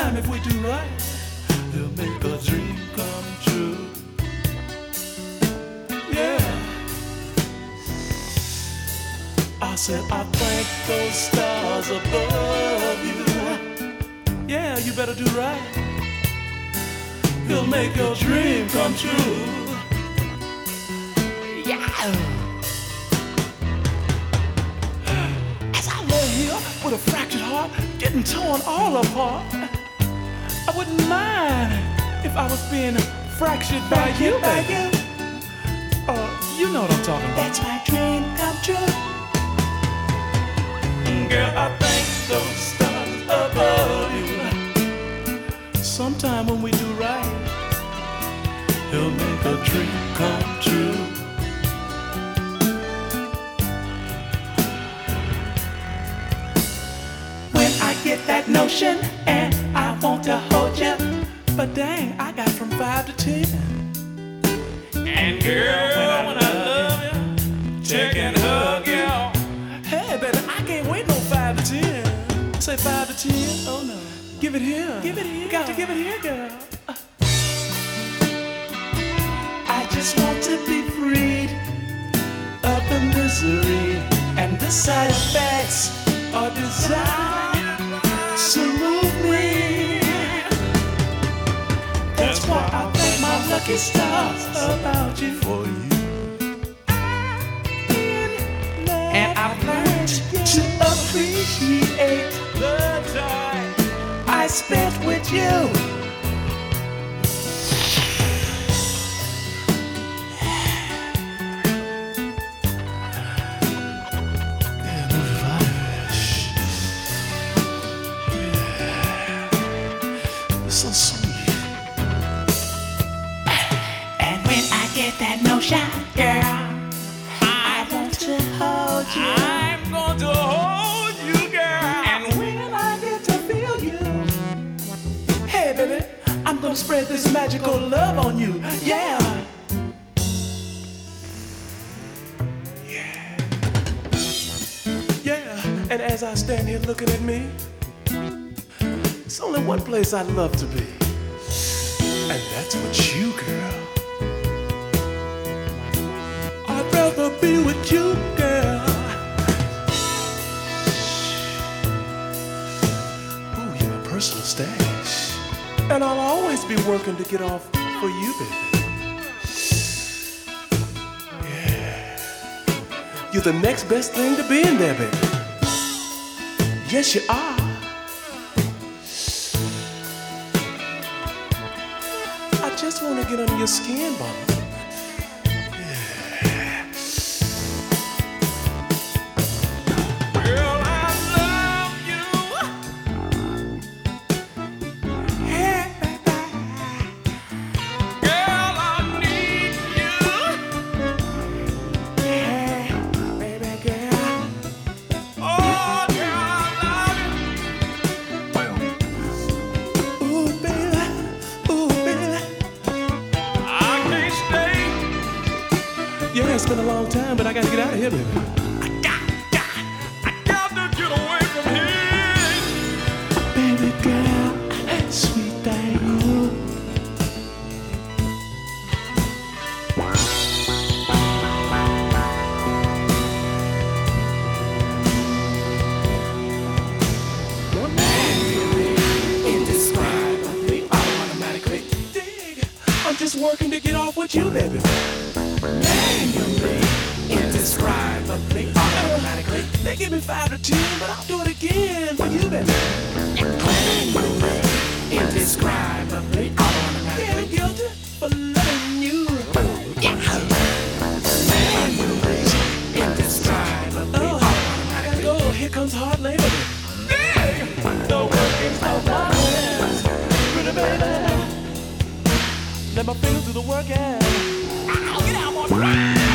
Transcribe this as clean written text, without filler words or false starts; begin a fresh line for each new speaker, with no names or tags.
Sometime if we do right, we'll make a dream come true. Yeah. I said I thank those stars above you. Yeah, you better do right. He'll make your dream come true. Yeah. As I lay here with a fractured heart, getting torn all apart, I wouldn't mind if I was being fractured by you, baby. You know what I'm talking about.
That's my dream come true.
Girl, I thank those stars above you. Sometime when we do right, he'll make a dream come true.
When I get that notion and I want to hold you,
But dang, I got from 5 to 10.
And girl, when I love you, check and hug you.
Hey, baby, I can't wait no 5 to 10. Say 5 to 10? Oh no. Give it here.
Give it here.
You got to give it here, girl.
I just want to be freed of the misery and the side effects or desire to move me. That's why I thank my lucky stars about you.
For you.
And I've learned to appreciate
The time
I spent with you.
So sweet.
And when I get that notion, girl, I want to hold you.
I'm going to hold you, girl.
And when I get to feel you,
Hey, baby, I'm gonna spread this magical love on you. Yeah. Yeah. And as I stand here looking at me, it's only one place I'd love to be. And that's with you, girl. I'd rather be with you, girl. Ooh, you're my personal stash. And I'll always be working to get off for you, baby. Yeah. You're the next best thing to being there, baby. Yes, you are. I just want to get under your skin, mama.
Girl, I love you. Girl, I need you.
Baby girl.
Oh, girl, I love you.
Ooh, baby. Ooh, baby.
I can't stay.
Yeah, it's been a long time, but I gotta get out of here, baby.
I got to get away from here.
Baby girl, sweet thing.
indescribably, automatically,
Dig. I'm just working to get off with you, baby.
manually, indescribably, automatically,
They give me 5 to 10, but I'll do it again for you, baby.
manually, indescribably,
Yeah,
automatically,
I'm guilty for loving you.
manually, indescribably,
Oh, I gotta go. Here comes hard labor. The workings of my hands. Pretty baby. Let my fingers do the work and
Get out, boy.